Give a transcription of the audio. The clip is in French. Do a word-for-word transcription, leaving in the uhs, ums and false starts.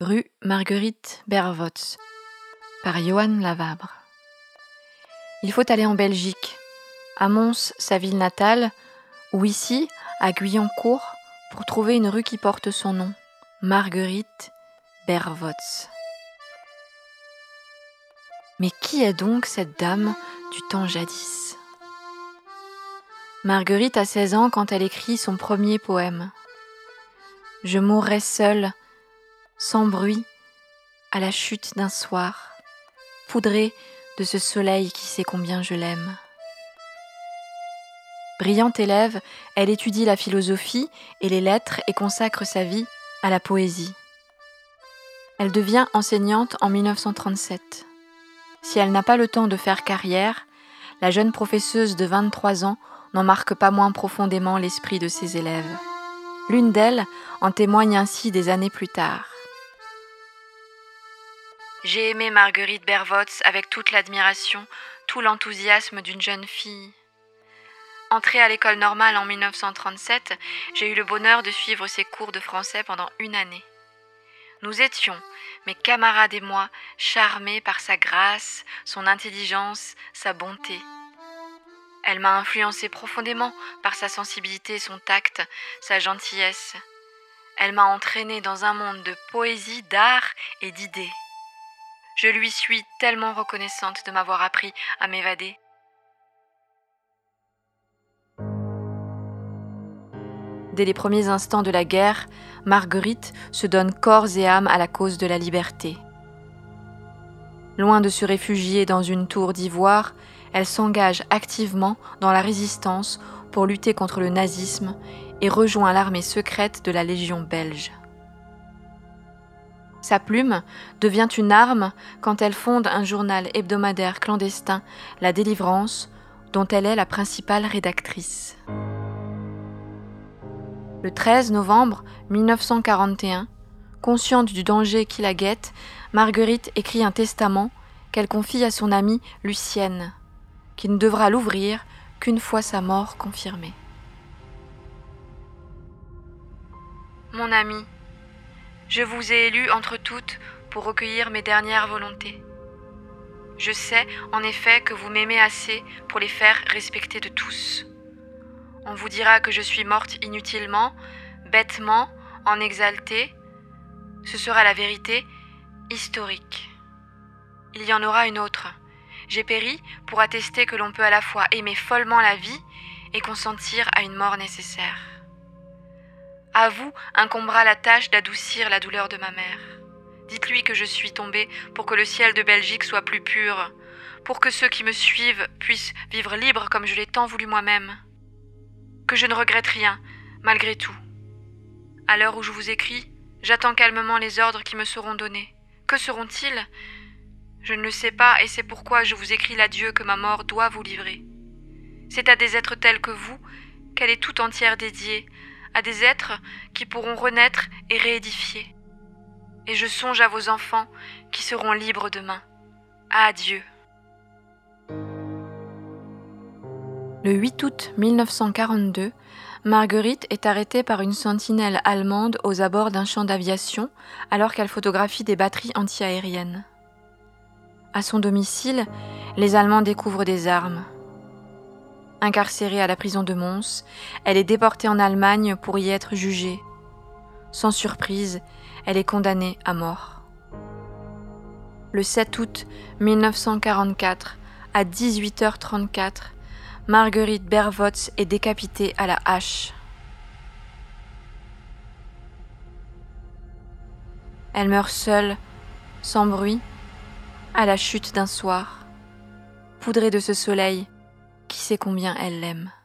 Rue Marguerite Bervots, par Johan Lavabre. Il faut aller en Belgique, à Mons, sa ville natale, ou ici, à Guyancourt, pour trouver une rue qui porte son nom, Marguerite Bervots. Mais qui est donc cette dame du temps jadis ? Marguerite a seize ans quand elle écrit son premier poème. Je mourrai seule, sans bruit, à la chute d'un soir, poudrée de ce soleil qui sait combien je l'aime. Brillante élève, elle étudie la philosophie et les lettres et consacre sa vie à la poésie. Elle devient enseignante en dix-neuf cent trente-sept. Si elle n'a pas le temps de faire carrière, la jeune professeuse de vingt-trois ans n'en marque pas moins profondément l'esprit de ses élèves. L'une d'elles en témoigne ainsi des années plus tard. J'ai aimé Marguerite Bervots avec toute l'admiration, tout l'enthousiasme d'une jeune fille. Entrée à l'école normale en dix-neuf cent trente-sept, j'ai eu le bonheur de suivre ses cours de français pendant une année. Nous étions, mes camarades et moi, charmés par sa grâce, son intelligence, sa bonté. Elle m'a influencé profondément par sa sensibilité, son tact, sa gentillesse. Elle m'a entraînée dans un monde de poésie, d'art et d'idées. Je lui suis tellement reconnaissante de m'avoir appris à m'évader. Dès les premiers instants de la guerre, Marguerite se donne corps et âme à la cause de la liberté. Loin de se réfugier dans une tour d'ivoire, elle s'engage activement dans la résistance pour lutter contre le nazisme et rejoint l'armée secrète de la Légion belge. Sa plume devient une arme quand elle fonde un journal hebdomadaire clandestin, La Délivrance, dont elle est la principale rédactrice. Le treize novembre dix-neuf cent quarante et un, consciente du danger qui la guette, Marguerite écrit un testament qu'elle confie à son amie Lucienne, qui ne devra l'ouvrir qu'une fois sa mort confirmée. Mon amie, je vous ai élu entre toutes pour recueillir mes dernières volontés. Je sais, en effet, que vous m'aimez assez pour les faire respecter de tous. On vous dira que je suis morte inutilement, bêtement, en exaltée. Ce sera la vérité historique. Il y en aura une autre. J'ai péri pour attester que l'on peut à la fois aimer follement la vie et consentir à une mort nécessaire. À vous incombera la tâche d'adoucir la douleur de ma mère. Dites-lui que je suis tombée pour que le ciel de Belgique soit plus pur, pour que ceux qui me suivent puissent vivre libres comme je l'ai tant voulu moi-même. Que je ne regrette rien, malgré tout. À l'heure où je vous écris, j'attends calmement les ordres qui me seront donnés. Que seront-ils ? Je ne le sais pas et c'est pourquoi je vous écris l'adieu que ma mort doit vous livrer. C'est à des êtres tels que vous qu'elle est tout entière dédiée, à des êtres qui pourront renaître et réédifier. Et je songe à vos enfants qui seront libres demain. Adieu. Le huit août dix-neuf cent quarante-deux, Marguerite est arrêtée par une sentinelle allemande aux abords d'un champ d'aviation alors qu'elle photographie des batteries antiaériennes. À son domicile, les Allemands découvrent des armes. Incarcérée à la prison de Mons, elle est déportée en Allemagne pour y être jugée. Sans surprise, elle est condamnée à mort. Le sept août dix-neuf cent quarante-quatre, à dix-huit heures trente-quatre, Marguerite Bervots est décapitée à la hache. Elle meurt seule, sans bruit, à la chute d'un soir, poudrée de ce soleil qui sait combien elle l'aime.